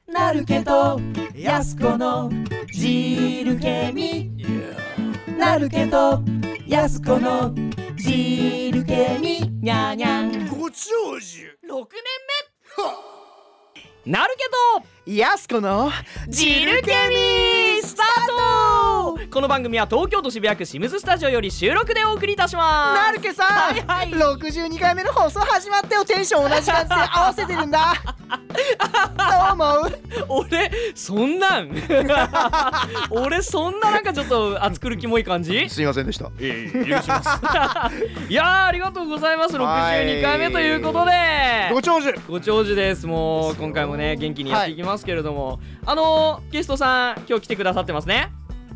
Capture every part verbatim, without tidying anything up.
なるけどやすこのジルケミなるけどやすこのジルケミニャーニャンご長寿ろくねんめなるけどやすこのジルケミスタート。この番組は東京都渋谷区シムズスタジオより収録でお送りいたします。 なるけさん、 はいはい、 ろくじゅうにかいめの放送始まってよ。テンション同じ感じで合わせてるんだどう思う？ 俺そんなん俺そんななんかちょっと暑苦しもい感じ？ すいませんでした。 ええ、許しますいやーありがとうございます。ろくじゅうにかいめということでご長寿ご長寿です。もう今回もね元気にやっていきますけれども、はい、あのー、ゲストさん今日来てくださってますね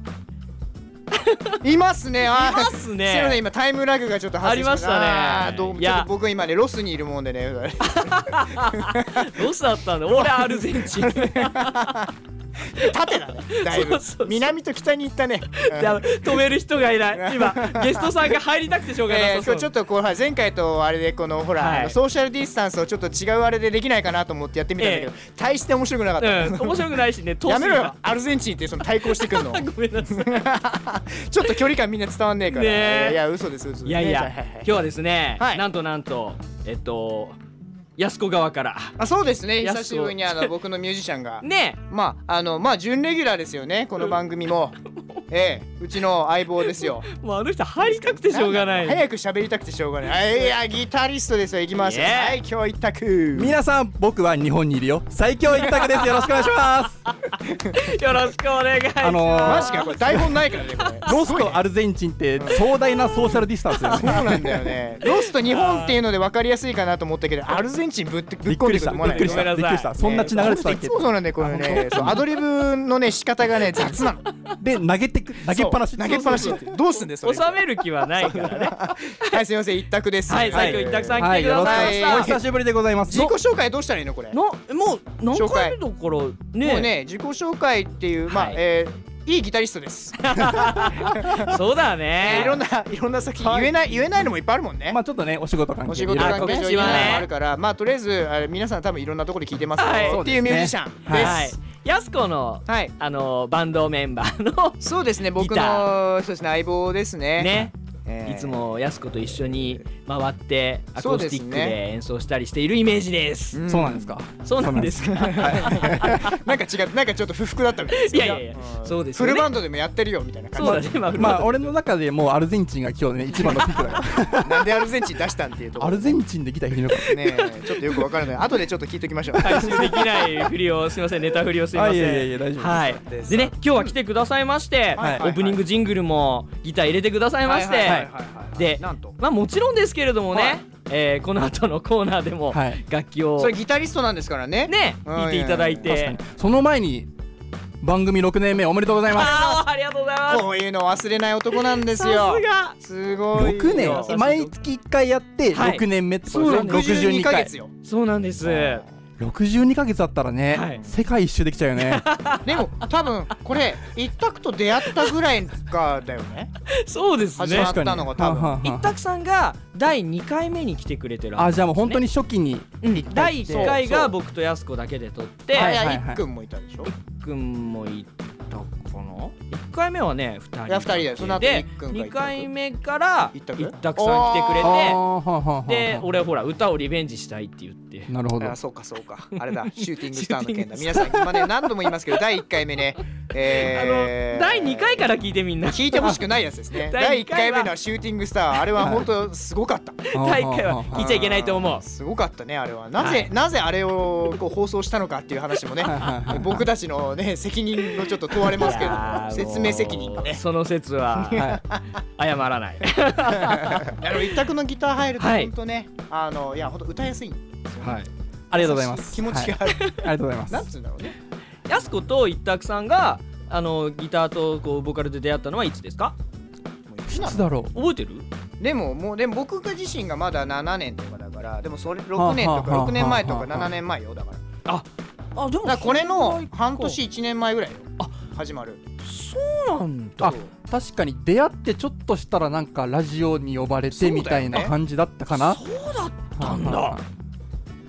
いますね。あいますね。 すいません、今タイムラグがちょっと発生しました。 ありましたね。 どうちょっと僕は今ねロスにいるもんでねロスだったんだ。俺アルゼンチン縦だねだいぶ。そうそうそう、南と北に行ったね止める人がいない今ゲストさんが入りたくてしょうがなさそう、 えー、ちょっとこう前回とあれでこのほら、はい、あのソーシャルディスタンスをちょっと違うあれでできないかなと思ってやってみたんだけど、えー、大して面白くなかった、 うん、面白くないしねやめろよアルゼンチンってその対抗してくんのごめんなさいちょっと距離感みんな伝わんねえから、 ね、 いや嘘です嘘です。 いやいや、はいはい、今日はですね、はい、なんとなんとえっと安子側からあそうですね、久しぶりにあの僕のミュージシャンがねまああのまあ準レギュラーですよねこの番組もええうちの相棒ですよもうあの人入りたくてしょうがない早く喋りたくてしょうがないいやギタリストですよ。行きますよ、最強一択。 皆さん僕は日本にいるよ最強一択です。よろしくお願いしますよろしくお願いします。 あのー、マジかこれ台本ないからねこれロスとアルゼンチンって壮大なソーシャルディスタンスよねそうなんだよねロスと日本っていうので分かりやすいかなと思ったけどアルゼンチンぶってぶっ込んでくると思わない。 びっくりしたびっくりした。そんな血流れてたっけ。 いつもそうなんだよこれねアドリブのね仕方がね雑なので投げてく投げっぱなし投げっぱなしどうすんですそれ。 収める気はないからねはいすいません一択です。 はい最強一択さん来てくださいました。 お久しぶりでございます。 自己紹介どうしたらいいのこれ。 のもう何回目だからね。 もうね自己紹介っていうまあえーいいギタリストですそうだね、 いろんないろんな作品言えない言えないのもいっぱいあるもんね。 まあちょっとねお仕事関係お仕事関係上あるからまあとりあえず皆さん多分いろんなところで聞いてますっていうミュージシャンです。 やすこのあのバンドメンバーのそうですね僕のそうですね相棒ですね。 ねいつもやすこと一緒に回ってアコースティックで演奏したりしているイメージです。 うん、そうなんですか。 そうなんですか。 なんか違うなんかちょっと不服だったみたいです。 いやいやいや、そうですよね。 フルバンドでもやってるよみたいな感じ。 そうだね。 まあ俺の中でもうアルゼンチンが今日ね一番のピックだから。 なんでアルゼンチン出したんっていうところ。 アルゼンチンでギター弾いてるのか。 ねちょっとよくわからない。後でちょっと聞いておきましょう。 回収できないふりをすみませんネタふりをすみません。 いやいやいや大丈夫です。 はい。でね今日は来てくださいまして、オープニングジングルもギター入れてくださいまして、でなんとまあもちろんですけれどもね、はいえー、この後のコーナーでも楽器を、はい、 それギタリストなんですからねね弾いていただいて、 その前に番組ろくねんめおめでとうございます。 あ, ありがとうございます。 こういうの忘れない男なんですよ。 さすがすごいろくねん毎月いっかいやってろくねんめってことですね。 ろくじゅうにかげつよ。 そうなんです。 ろくじゅうにかげつだったらね、はい、世界一周できちゃうよねでも多分これ一択と出会ったぐらいかだよねそうですね始まったのが多分一択さんがだいにかいめに来てくれてる、 ね、あじゃあもう本当に初期に、 うん、だいいっかいが僕とやすこだけで撮ってはいはいはい、いっくんもいたでしょ。いっくんもいたかないっかいめはねふたりいやふたりだよ。その後いっくんがにかいめから一択さん来てくれてで俺ほら歌をリベンジしたいって言ってなるほど。 あそうかそうかあれだシューティングスターの件だ皆さん今ね何度も言いますけどだいいっかいめねえー、あのだいにかいから聞いてみんな聞いてほしくないやつですねだいいっかいめのシューティングスターあれは本当すごかっただいいっかいは聞いちゃいけないと思う。 すごかったねあれはなぜ、はい、なぜあれをこう放送したのかっていう話もね僕たちのね責任のちょっと問われますけど説明責任がねその説は、はい、謝らないあの一択のギター入ると本当ね、はい、あのいや本当歌いやすいんですよ、ね、はいありがとうございます。 気持ちがある、はい、 ありがとうございます。 なんつうんだろうね。 やすこと一択さんがあのギターとこうボーカルで出会ったのはいつですか？ いつだろう。 覚えてる？ でももうでも僕が自身がまだななねんとかだからでもそれろくねんとかろくねんまえとかななねんまえよだから。 ああでもだこれの半年いちねんまえぐらいよ。あ始まる。 そうなんだ。 あ確かに出会ってちょっとしたらなんかラジオに呼ばれてみたいな感じだったかな。 そうだったんだ。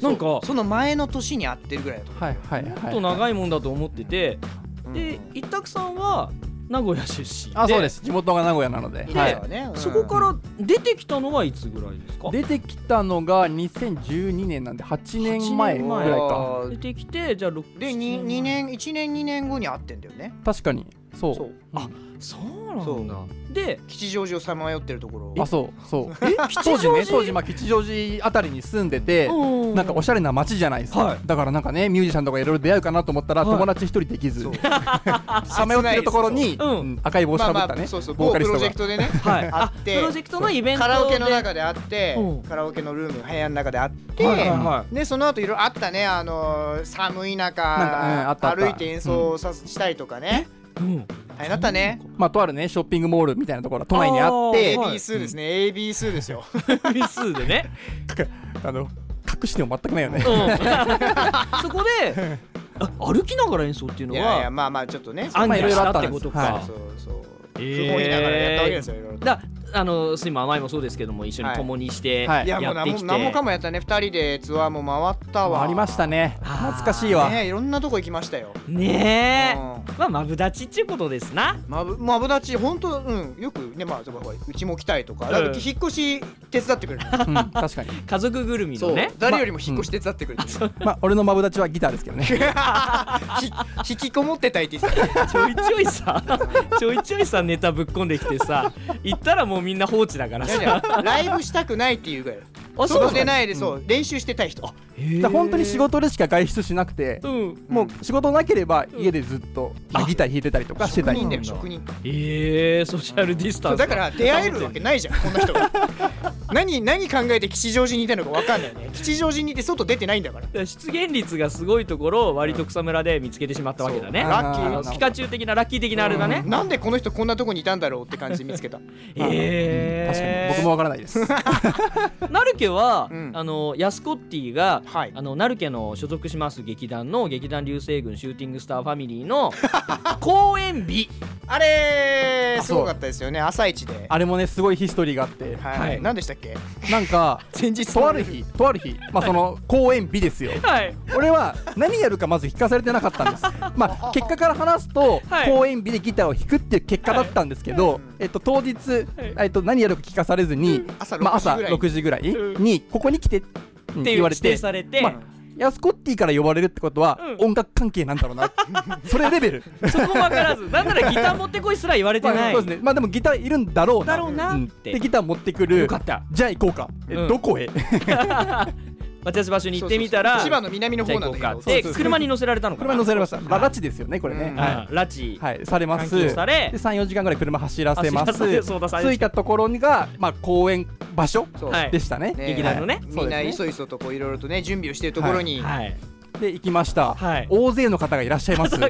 なんかその前の年に会ってるぐらいだと。 はいはいはい。 もっと長いもんだと思ってて、で一択さんは名古屋出身で、 あ、そうです。地元が名古屋なので。 で、 はい、 そこから出てきたのはいつぐらいですか？ 出てきたのがにせんじゅうにねんなんではちねんまえぐらいか。 出てきて、じゃあろくで 2, 2年いちねんにねんごに会ってんだよね。 確かにそう。 そう、 あ、そうなんだ。で吉祥寺をさまよってるところ。 あ、そうそうえ当時ね当時まあ吉祥寺あたりに住んでて、なんかおしゃれな街じゃないですか、はい、だからなんかねミュージシャンとかいろいろ出会うかなと思ったら、はい、友達一人できずさまよってるところにそうそう、うん、赤い帽子かぶったね、まあまあ、 そうそう某プロジェクトでね、はい、会ってプロジェクトのイベントでカラオケの中で会って、カラオケのルーム部屋の中で会って、はいはいはい、でその後いろいろあったね、あのー、寒い中なんか、ね、あったあった歩いて演奏さ、うん、したりとかね、うん、大変だったね。 まあとあるねショッピングモールみたいなところ都内にあってエービー 数ですね、うん、エービー 数ですよエービー 数でねあの隠しても全くないよね、うん、 そこで歩きながら演奏っていうのは、いやいや、 まあまあちょっとね暗記したってことか、 はい、そうそう、えー、不本意ながらやったわけですよ、いろいろだあのスイも甘いもそうですけども、一緒に共にしてやってきて、はい、いやもう何も何もかもやったね。ふたりでツアーも回ったわ。 ありましたね、懐かしいわね。いろんなとこ行きましたよねえ、うん、まあマブダチっていうことですな。 マブマブダチ本当、うん、よくね、まあうちも来たいとか、うん、引っ越し手伝ってくれる、うん、 確かに家族ぐるみのね、 誰よりも引っ越し手伝ってくれる、 まうん、まあ俺のマブダチはギターですけどね引きこもってたいって言ってたちょいちょいさちょいちょいさネタぶっこんできてさ、行ったらもうみんな放置だからさ、 ライブしたくないっていうぐらい、外出ないで、そう、うん、練習してたい人。 だ本当に仕事でしか外出しなくて、うん、もう仕事なければ家でずっと、うん、ギター弾いてたりとかしてたり。 職人だよ、職人。 えー、ソーシャルディスタンス。 だから出会えるわけないじゃんこんな人が何何考えて吉祥寺にいたのか分かんないね。吉祥寺にいて外出てないんだから。 出現率がすごいところを割と草むらで見つけてしまったわけだね。 ラッキー、 ピカチュウ的なラッキー的なあれだね。 なんでこの人こんなとこにいたんだろうって感じで見つけたえー、 確かに僕も分からないですナルケは、うん、あのヤスコッティが、はい、あのナルケの所属します劇団の劇団流星群シューティングスターファミリーの公演日あれすごかったですよね。朝一であれもねすごいヒストリーがあって、 はいはい、何でしたっけ。 なんか前日とある日とある日まあその公演日ですよ、はい、俺は何やるかまず聞かされてなかったんですまあ結果から話すと、はい、公演日でギターを弾くっていう結果だったんですけど、はい、えっと当日、はい、えっと何やるか聞かされずに、うん、朝ろくじぐらいにここに来てって言われて、 指定されて、 まあヤスコッティから呼ばれるってことは、うん、音楽関係なんだろうなそれレベルそこ分からず、なんならギター持ってこいすら言われてない、まあ、 そうですね。まあでもギターいるんだろうなだろうなって、 うん、でギター持ってくる。 よかった。 じゃあ行こうか、え、うん、どこへ待ち合わせ場所に行ってみたら、 千葉の南の方なんだけど、 で車に乗せられたのかな。 車に乗せられました。拉致ですよねこれね、うん、 はい、拉致、 はい、されます。 されで さん,よ 時間ぐらい車走らせます。着いたところが、まあ、公園場所でしたね、 劇団のね。 みんないそいそとこういろいろとね準備をしているところに、 はいはい、 で行きました、はい、大勢の方がいらっしゃいます、はい、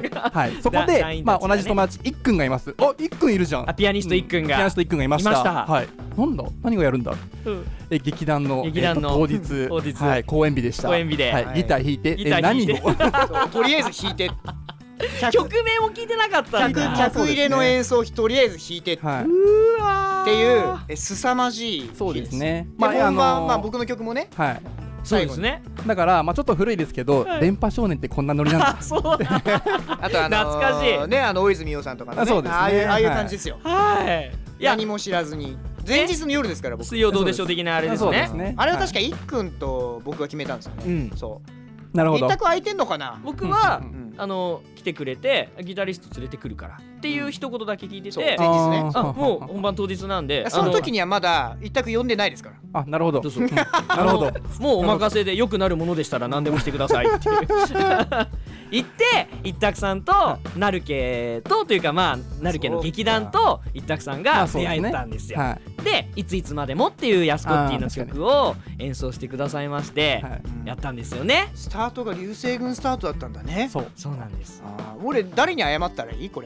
そこで、まあ、同じ友達いっくんがいます。あ、いっくんいるじゃん。 あ、ピアニストいっくんが、 うん、ピアニストいっくんがいました。 いました。 はい、なんだ何がやるんだ、うん、え劇団の、 劇団の、 えー、当日、当日、はい、公演日でした。 公演日で、 はいはい、ギター弾いて、え何をとりあえず弾いて曲名も聞いてなかったんだ。 客入れの演奏とりあえず弾いて、はい、うわっていうえ凄まじい日です。 そうですね。 まあ、あのー、まあ僕の曲もね、 はい、 そうですね。 だから、まあ、ちょっと古いですけど、はい、電波少年ってこんなノリなんだそうあと、 あのー、懐かしいね、あの大泉洋さんとかのね、 そうですね、 ああいう、ああいう感じですよ、 はい、いや何も知らずに前日の夜ですから僕。 水曜どうでしょう的なあれですね。 すね、 あれは確かいっくんと僕が決めたんですよね、うん、そうなるほど。 一択空いてんのかな。 僕は、うんうん、あの来てくれてギタリスト連れてくるからっていう一言だけ聞いてて、 前日ね、 あもう本番当日なんで、 その時にはまだ一択呼んでないですから。 あ、なるほど。 そうそうなるほど。もうお任せで良くなるものでしたら何でもしてくださいって言って一択さんとナルケとというかまあナルケの劇団と一択さんが出会えたんですよ。でいついつまでもっていうヤスコッティの曲を演奏してくださいましてやったんですよね。 スタートが流星群スタートだったんだね。 そうそうなんです。 あ、俺誰に謝ったらいいこれ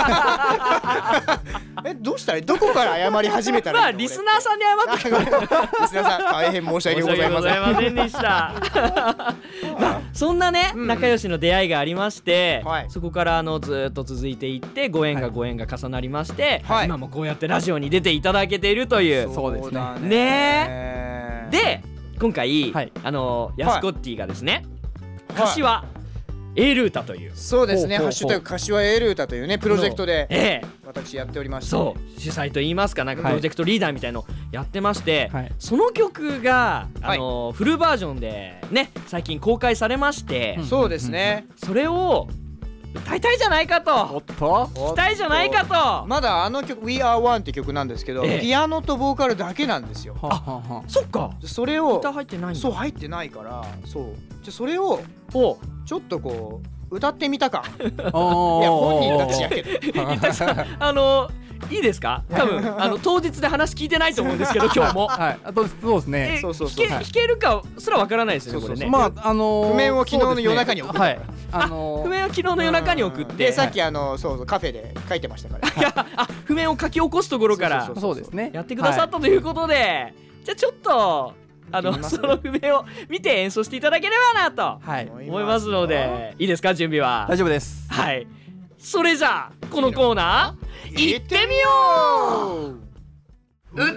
え、どうしたらどこから謝り始めたらいいの。 まあリスナーさんに謝ってくれリスナーさん大変申し訳ございません。 申し訳ございませんでしたまあそんなね、うん、仲良しの出会いがありまして、はい、そこからあのずっと続いていってご縁がご縁が重なりまして、はい、今もこうやってラジオに出ていただけているという。 そうですね。 ねで今回、はい、あのヤスコッティがですね、はい、柏 A ルータという、 そうですね、ハッシュタグ柏 A ルータというねプロジェクトで、ええ、私やっておりまして、 そう主催といいますか、なんかプロジェクトリーダーみたいのやってまして、はい、その曲があの、はい、フルバージョンでね最近公開されまして、 うん、そうですね、 それを歌いたいじゃないかと、おっと聞きたいじゃないかと。 まだあの曲 We Are One って曲なんですけど、ええ、ピアノとボーカルだけなんですよ。 あ、ははそっか、 それを歌入ってないんだ。 そう入ってないから、そうじゃそれをおちょっとこう歌ってみたかいや本人たちやけどあのいいですか、多分あの当日で話聞いてないと思うんですけど今日も、はい、 あとそうですね、 そうそうそう、 弾けるかすらわからないですよね、これね。 まああの譜面を昨日の夜中に送って、はい、 あの譜面を昨日の夜中に送って、 でさっきあのそうそうカフェで書いてましたからあ、譜面を書き起こすところからそうですねやってくださったということで、じゃあちょっとあのその譜面を見て演奏していただければなと思いますので、いいですか、準備は大丈夫です。 はい、それじゃあこのコーナー行ってみよう。歌ってナルコッ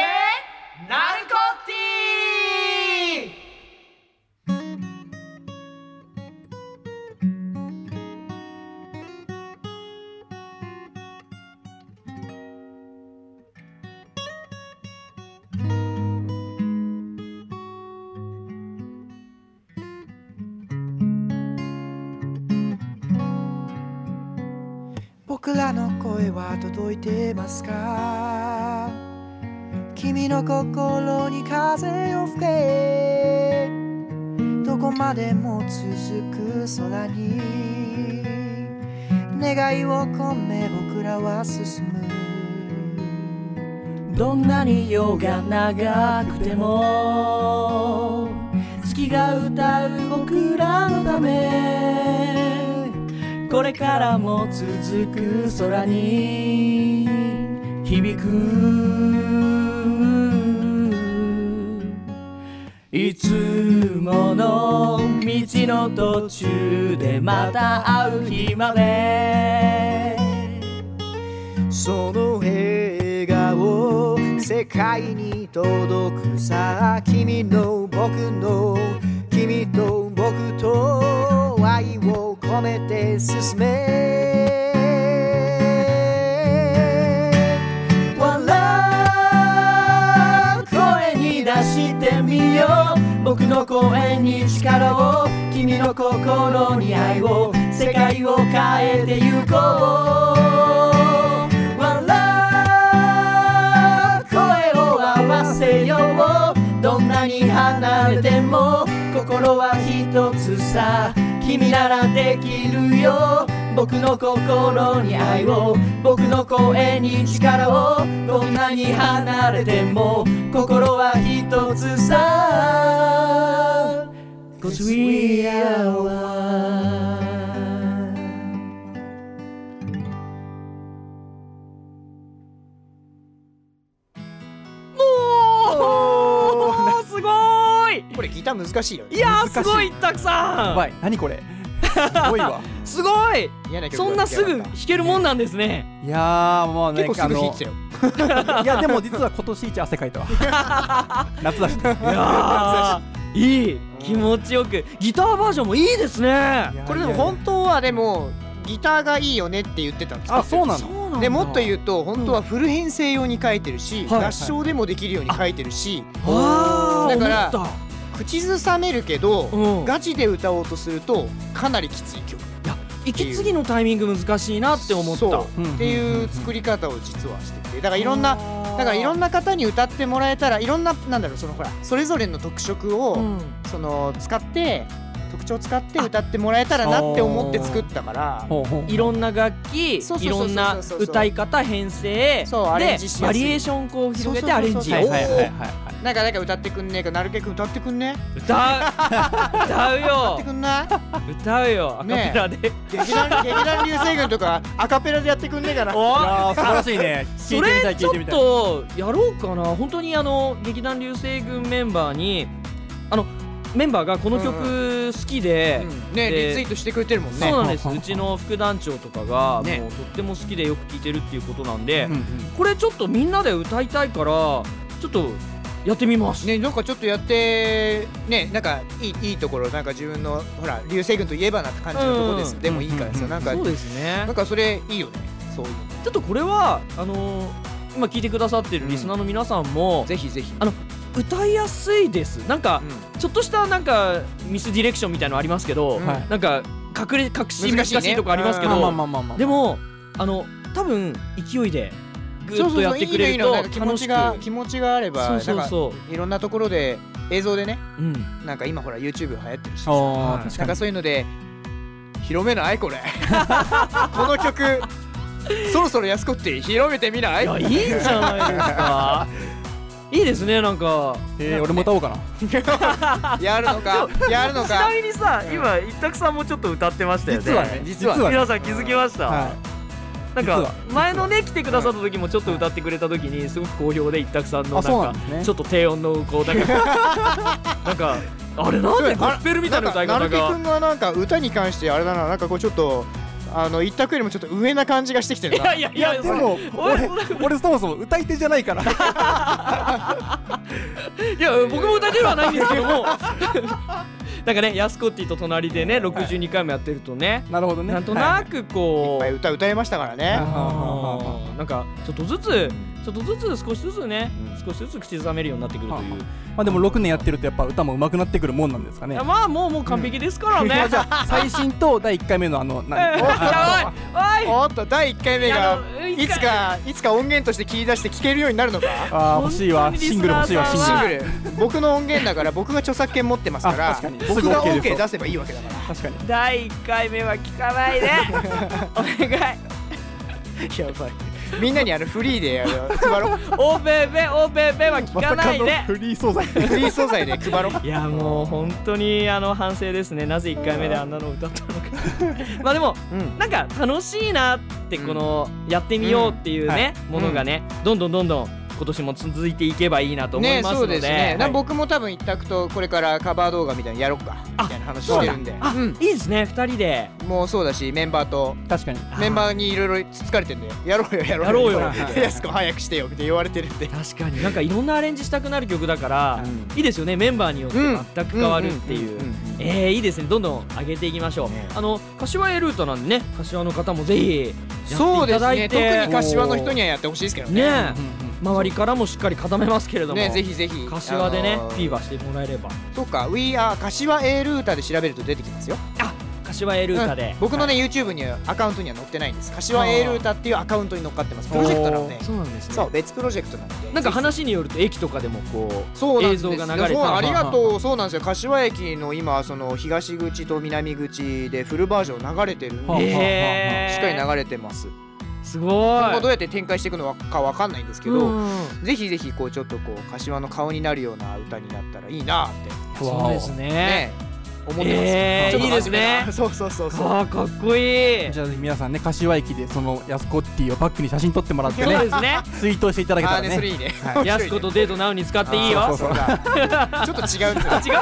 ティ。 僕らの声は届いてますか？君の心に風を吹け、どこまでも続く空に願いを込め僕らは進む。どんなに夜が長くても月が歌う僕らのため、これからも続く空に響く。いつもの道の途中でまた会う日まで、その笑顔世界に届くさ。君の僕の君と僕と愛を込めて進め、笑う声に出してみよう。僕の声に力を、君の心に愛を、世界を変えてゆこう。笑う声を合わせよう。どんなに離れても心は一つさ。君ならできるよ。僕の心に愛を、僕の声に力を。どんなに離れても心は一つさ。 Cause we are one。 もうすごい。これギター難しいよ。いやーすごいたくさん。 やばい、何これすごいわすごい。そんなすぐ弾けるもんなんですね。 いやーもうね、 結構すぐ弾いてたよいやでも実は今年一汗かいたわ夏だし、ね、いやいい、気持ちよくギターバージョンもいいですね。 これでも本当はでもギターがいいよねって言ってたんです。 あ、そうなの。 でもっと言うと本当はフル編成用に書いてるし、合唱でもできるように書いてるし、だから口ずさめるけど、うん、ガチで歌おうとするとかなりきつい曲。 いや、息継ぎのタイミング難しいなって思った。 そうっていう作り方を実はしてて、だからいろんなだからいろんな方に歌ってもらえたら、いろんななんだろう、そのほらそれぞれの特色を、うん、その使って特徴を使って歌ってもらえたらなって思って作ったから、 いろんな楽器、いろんな歌い方、編成でバリエーションこう広げてアレンジ。 なんか誰か歌ってくんねえか、なるけくん歌ってくんねえ。歌う歌うよ。 歌ってくんない歌うよ、アカペラで。 劇団劇団流星群とかアカペラでやってくんねえかな。 いや素晴らしいね。 それちょっとやろうかな。本当にあの劇団流星群メンバーにあのメンバーがこの曲好きで、 うんうん、ねリツイートしてくれてるもんね。 そうなんです。うちの副団長とかが、ね、もうとっても好きでよく聴いてるっていうことなんで、うんうん、これちょっとみんなで歌いたいからちょっとやってみますね。なんかちょっとやってね、なんかいいいいところ、なんか自分のほら流星群といえばなって感じのところです、うん、でもいいからさ、うん、なんかそうですね、 なんかそれいいよね。そういうちょっとこれはあのー、今聞いてくださってるリスナーの皆さんも、 うん、ぜひぜひあの歌いやすいです。なんか、うん、ちょっとしたなんかミスディレクションみたいなのありますけど、うん、なんか隠れ隠し難しいとこありますけど、でもあの多分勢いでグッとやってくれると楽しく、 気持ちが気持ちがあれば、そうそうそう、いろんなところで映像でね、うん、なんか今ほら YouTube 流行ってるしさ、なんかそういうので広めないこれこの曲そろそろ安子って広めてみない？いや、いいんじゃないですかいいですね、なんか、 えー、俺も歌おうかなやるのかやるのか。 ちなみにさ、今一択さんもちょっと歌ってましたよね。 実はね、実は皆さん気づきました？はい、なんか前のね来てくださった時もちょっと歌ってくれた時にすごく好評で、一択さんのなんかちょっと低音のこうなんかなんかあれなんでゴスペルみたいな歌い方が、 なるけくんがなんか歌に関してあれだな、なんかこうちょっとあの一択よりもちょっと上な感じがしてきてるな。 いやいやいや、 でも俺俺そもそも歌い手じゃないからいや僕も歌い手ではないんですけどもなんかね、ヤスコッティと隣でねろくじゅうにかいもやってるとね、 なるほどね、 なんとなくこういっぱい歌歌えましたからね。 なんかちょっとずつちょっとずつ少しずつね、少しずつ口ずさめるようになってくるという。 まあでもろくねんやってるとやっぱ歌も上手くなってくるもんなんですかね。 まあもうもう完璧ですからね。 じゃあ最新とだいいっかいめのあの何おっとだいいっかいめがいつかいつか音源として切り出して聴けるようになるのか。 ああ欲しいわ、シングル欲しいわ、シングル。 僕の音源だから僕が著作権持ってますから、僕が オーケー 出せばいいわけだから。 確かにだいいっかいめは聞かないでお願い。 やばい、みんなにあのフリーで配ろう。 おべべおべべは聞かないで、 まさかのフリー素材フリー素材で配ろう。 いやもう本当にあの反省ですね。なぜいっかいめであんなの歌ったのかまあでも、うん、なんか楽しいなってこのやってみようっていうね、うん、ものがね、うん、どんどんどんどん今年も続いていけばいいなと思いますので、ね、そうですね、 はい、僕も多分一択とこれからカバー動画みたいなのやろうかみたいな話してるんで、 あ、うん、いいですね、ふたりでもうそうだし、メンバーと確かにメンバーにいろいろつつかれてるんで、やろうよやろうよやろうよやす子早くしてよって言われてるんで、 確かになんかいろんなアレンジしたくなる曲だから、うん、いいですよね、メンバーによって全く変わるっていう、えーいいですね、どんどん上げていきましょう、ね、あの柏 A ルートなんでね、柏の方もぜひやっていただいて、 そうですね、特に柏の人にはやってほしいですけどね、 ね、周りからもしっかり固めますけれども、 ね、ぜひぜひ柏でね、あのー、フィーバーしてもらえれば。 そうか、 We are 柏 A ルータで調べると出てきますよ。 あ、柏 A ルータで、 うん、僕のね、はい、YouTube にはアカウントには載ってないんです。柏 A ルータっていうアカウントに載っかってます。プロジェクトなので、 そうなんですね、 そう別プロジェクトなので、 なんか話によると駅とかでもこうそう映像が流れて、 そうありがとう、そうなんですよ。柏駅の今その東口と南口でフルバージョン流れてるんで、しっかり流れてます。 すごい。 今後どうやって展開していくのかわかんないんですけど、ぜひぜひこうちょっとこう柏の顔になるような歌になったらいいなって。 そうですね、 ね、思ってます、 えー、いいですね。 そうそうそうそう。 あ、かっこいい。 じゃあ皆さんね、柏駅でそのヤスコッティをバックに写真撮ってもらってね、 そうですね、 ツイートしていただけたらね、 あーね、それいいね、 はい、ヤスコとデートナウに使っていいよ。 そうそうそうちょっと違うんですよ。違う違う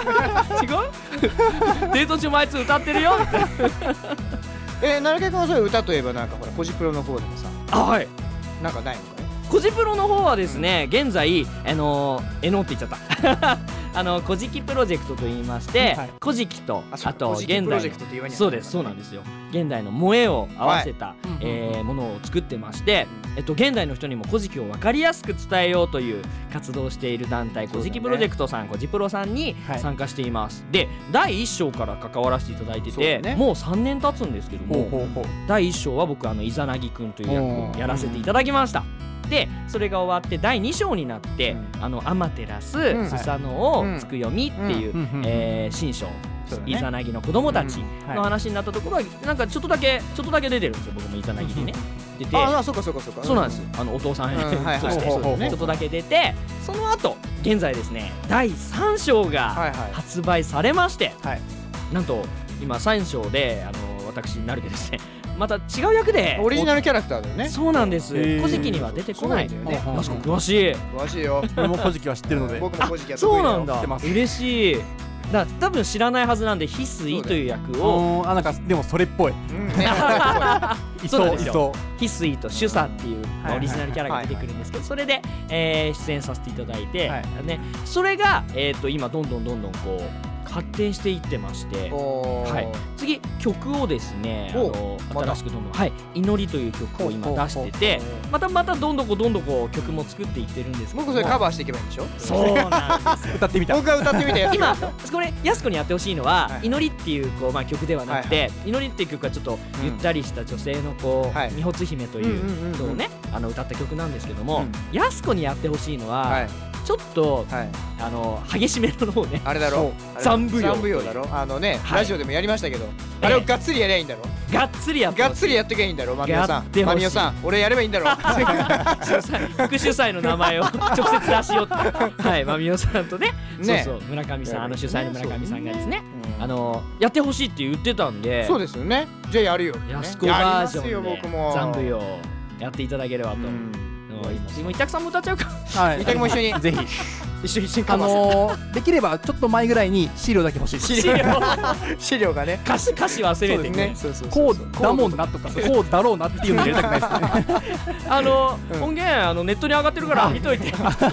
デート中もあいつ歌ってるよえー、なるけくんはそういう歌といえばなんかほらコジプロの方でもさ、 あ、はい、 なんかないのかね。 コジプロの方はですね、うん、現在あのー、えのって言っちゃったあのコジキプロジェクトと言いまして、はい、コジキと あ, あと現代のそうですそうなんですよ、現代の萌えを合わせた、はい、えー、ものを作ってまして、えっと、現代の人にもコジキを分かりやすく伝えようという活動をしている団体、コジキプロジェクトさん、コジプロさんに参加しています、はい、でだいいっ章から関わらせていただいてて、ね、もうさんねん経つんですけども、ほうほうほう、だいいっ章は僕あのイザナギくんという役をやらせていただきました。でそれが終わってだいに章になって、うん、あのアマテラス、うん、スサノオ、うん、つくよみっていう、うんえー、新章、イザナギの子供たちの話になったところは、なんかちょっとだけちょっとだけ出てるんですよ、僕もイザナギでね、出て、 ああ、そうかそうかそうか、 そうなんです、あのお父さんとしてちょっとだけ出て、その後現在ですねだいさん章が発売されまして、はいはい、なんと今さん章であの私なるけですね、また違う役でオリジナルキャラクターだよね。 そうなんです。古事記には出てこないんだよね。やすこ詳しい。 詳しいよ。 僕も古事記は知ってるので。 僕も古事記はそうなんだ。嬉しい。 だ多分知らないはずなんで翡翠という役をあなんかでもそれっぽい、うんね、いそういそう翡翠と主査っていう、まあ、オリジナルキャラが出てくるんですけどそれで、えー、出演させていただいて、はいね、それが、えー、と今どんどんどんどんこう発展していってまして、はい、次曲をですねあの新しくどんどん、はい、祈りという曲を今出しててまたまたどんどんこどんどんこう曲も作っていってるんですけど僕それカバーしていけばいいんでしょ。 そうなんです歌ってみた僕が歌ってみたやつ今これやす子にやってほしいのは、はい、祈りっていうこう、まあ、曲ではなくて、はいはい、祈りっていう曲はちょっとゆったりした女性のこう、はい、美穂姫という人をねあの歌った曲なんですけども、うん、やす子にやってほしいのは、はいちょっと、はい、あの激しめの方ねあれだろ三舞踊三舞踊だろあのね、はい、ラジオでもやりましたけど、あれをがっつりやりゃいいんだろがっつりやってがっつりやってきゃいいんだろまみおさんまみおさん俺やればいいんだろ副主催の名前を直接出しよってはいまみおさんとねねそうそう村上さんあの主催の村上さんがですね、うん、あのやってほしいって言ってたんでそうですよねじゃあやるよやす子バージョンで三舞踊やっていただければと、うんもう一択さんも歌っちゃうかはい一択も一緒にぜひ一緒に一緒にあのー、できればちょっと前ぐらいに資料だけ欲しい資料資料がね歌詞歌詞忘れてねこうだもんなとかこうだろうなっていうの入れたくないですねあのーうん、音源あのネットに上がってるから見といて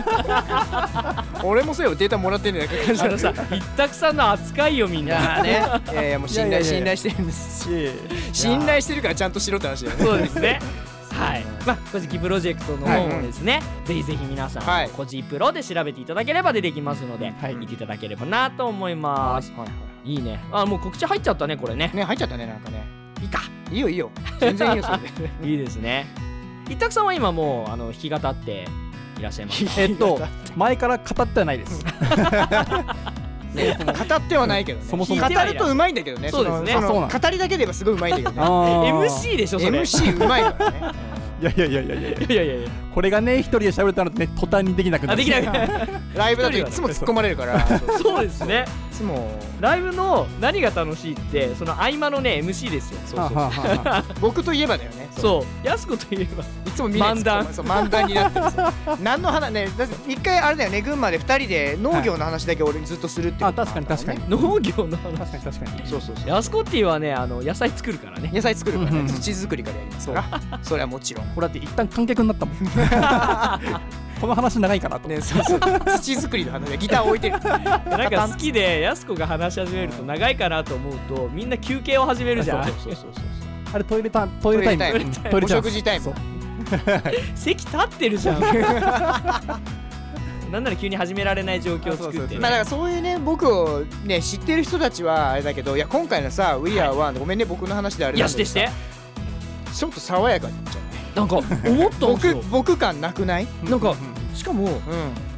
俺もそうよデータもらってんねん感じあのさ一択さんの扱いよみんなねいやいやもう信頼信頼してるんですし信頼してるからちゃんとしろって話だよねそうですねはい、まあ、コジキプロジェクトの方もですね、はい、ぜひぜひ皆さん、はい、コジプロで調べていただければ出てきますので、はい、見ていただければなと思います、はいはい、いいねあもう告知入っちゃったねこれねね入っちゃったねなんかねいいかいいよいいよ全然いいよそれでいいですね一択さんは今もうあの弾き語っていらっしゃいますえっと前から語ってはないですね、語ってはないけどねそもそも語るとうまいんだけどねそうですねその語りだけで言えばすごいうまいんだけどねエムシー でしょそれエムシー うまいからねいやいやいやいやいやいやいやいやこれがね一人で喋れたのってね途端にできなくなるできなくなるライブだといつも突っ込まれるからそうですねいつもライブの何が楽しいってその合間のね エムシー ですよそうそうそう僕といえばだよねそうやす子といえばいつも漫談そう漫談になってる何の話ね一回あれだよね群馬でふたりで農業の話だけ俺にずっとするってあ確かに確かに農業の話確かに確かにそうそうそうやすこっていうはねあの野菜作るからね野菜作るからね土作りからやりますからそれはもちろんこれだって一旦観客になったもんこの話長いかなとねそうそう土作りの話でギター置いてるなんか好きでやす子が話し始めると長いかなと思うとみんな休憩を始めるじゃんそうそうそうそうあれトイレタイムトイレタイムトイレ食事タイム席立ってるじゃんなんなら急に始められない状況を作って、ね、 まあだからそういうね僕をね知ってる人たちはあれだけどいや今回のさ We Are One ごめんね僕の話であれなんだけどさちょっと爽やかになっちゃうねなんか思ったんですよ僕僕感なくないなんかしかも、うん、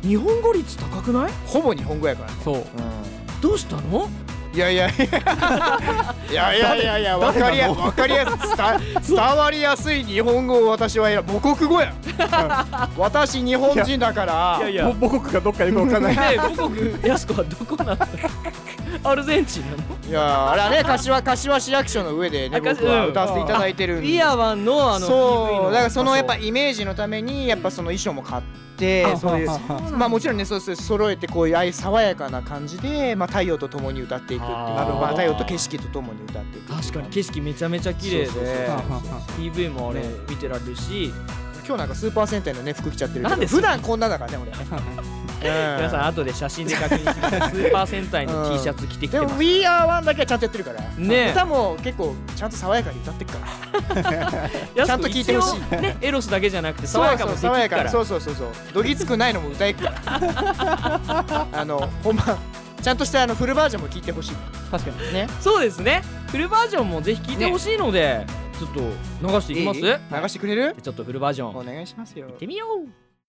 日本語率高くないほぼ日本語やからねそう、うん、 どうしたのいやいやいやいやいやいやいや分かりや分かりやす伝わりやすい日本語を私は選ぶ母国語や私日本人だからいやいや母国がどっかよく分かんないね母国やす子はどこなのアルゼンチンなのいやあれはね柏柏市役所の上でね僕は歌わせていただいてるんでイヤワンのあのそうだからそのやっぱイメージのためにやっぱその衣装も買ってそういうまあもちろんねそうそう揃えてこういうああいう爽やかな感じでまあ太陽と共に歌っていくっていうまあ太陽と景色と共に歌っていく確かに景色めちゃめちゃ綺麗で ピーブイ もあれ見てられるし今日なんかスーパー戦隊のね服着ちゃってるけど普段こんなだからね俺皆さん後で写真で確認してスーパー戦隊の T シャツ着てきてます、 うん、でも We Are One だけはちゃんとやってるからね歌も結構ちゃんと爽やかに歌ってくからちゃんと聴いてほしい、 ね、エロスだけじゃなくて爽やかもできるからそうそうそうそうどぎつくないのも歌えるからあのほんまちゃんとしてあのフルバージョンも聴いてほしい確かにねそうですねフルバージョンもぜひ聴いてほしいので、ね、ちょっと流していきますいい流してくれるちょっとフルバージョンお願いしますよ行ってみよう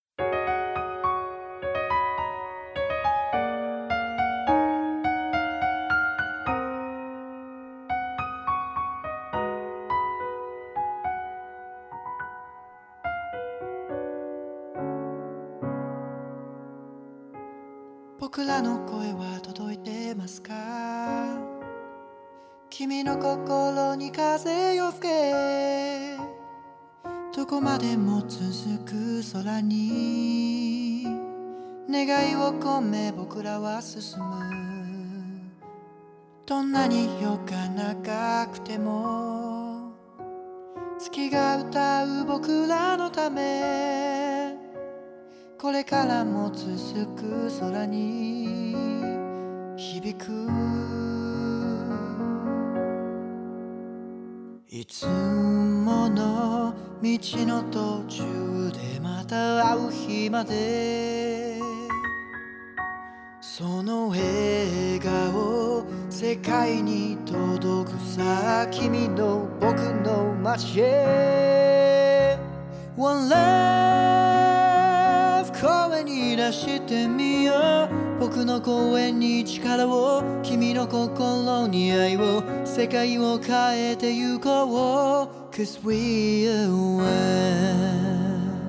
僕らの声は届いてますか君の心に風よ吹けどこまでも続く空に願いを込め僕らは進むどんなに夜が長くても月が歌う僕らのためこれからも続く空に響くいつもの道の途中でまた会う日までその笑顔世界に届くさ君の僕の街へ One Love 声に出してみよう僕の声に力を君の心に愛を世界を変えてゆこう Cause we are one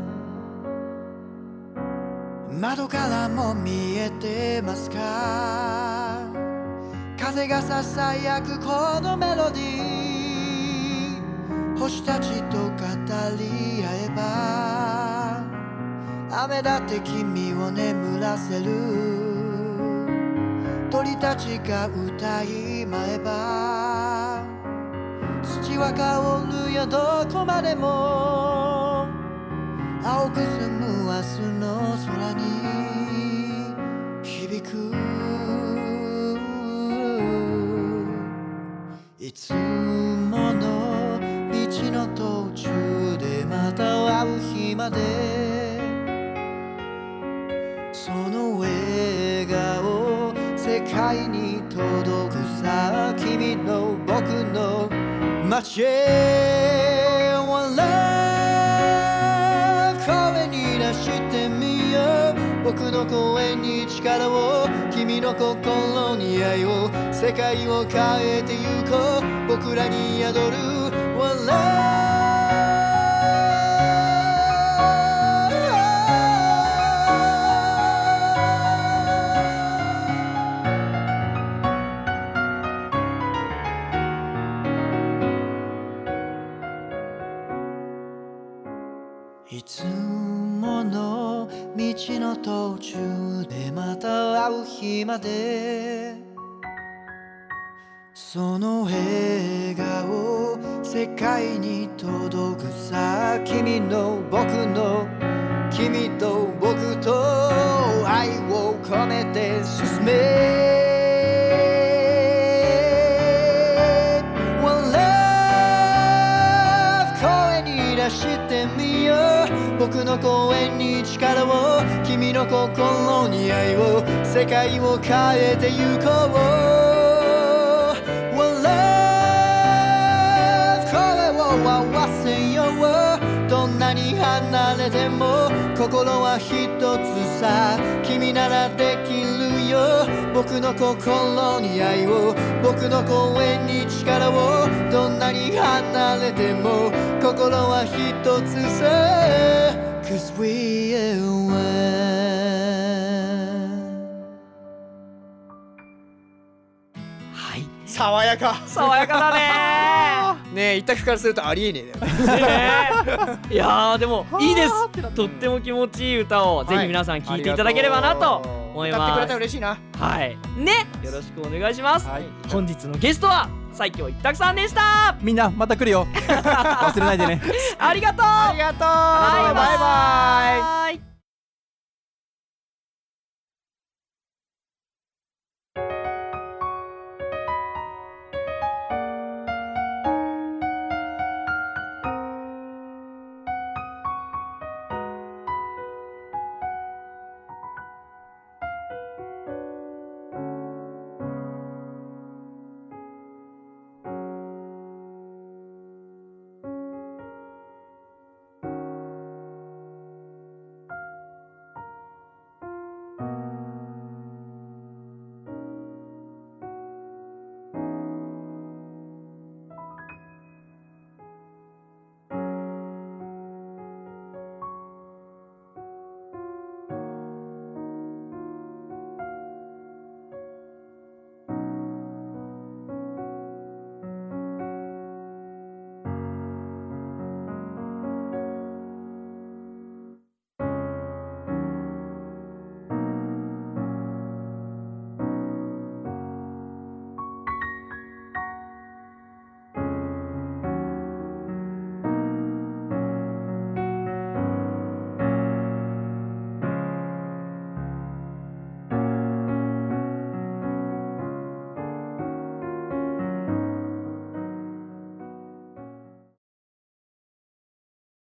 窓からも見えてますか風がささやくこのメロディー星たちと語り合えば雨だって君を眠らせる鳥たちが歌いまえば土は香るよどこまでも青く澄む明日の空に響くいつもの道の途中でまた会う日までその笑顔世界に届くさ君の僕の街へ One Love 声に出してみよう僕の声に力を君の心に愛を世界を変えてゆこう僕らに宿る One Loveいつもの道の途中でまた会う日までその笑顔世界に届くさ君の僕の君と僕と愛を込めて進めOne Love 声に出してみよう僕の声に力を君の心に愛を世界を変えてゆこう One Love 声を合わせようどんなに離れても心は一つさ君ならできるよ僕の心に愛を僕の声に力をどんなに離れても心は一つさ Cause we are one はい爽やか爽やかだねねえ一択からするとありえねえだよねいやーでもいいですとっても気持ちいい歌をぜひ皆さん聴いていただければなと思います、 歌ってくれたら嬉しいなはいねよろしくお願いします、はい、本日のゲストは西京一択さんでした。 みんなまた来るよ忘れないでねありがとうありがとうバイバイ。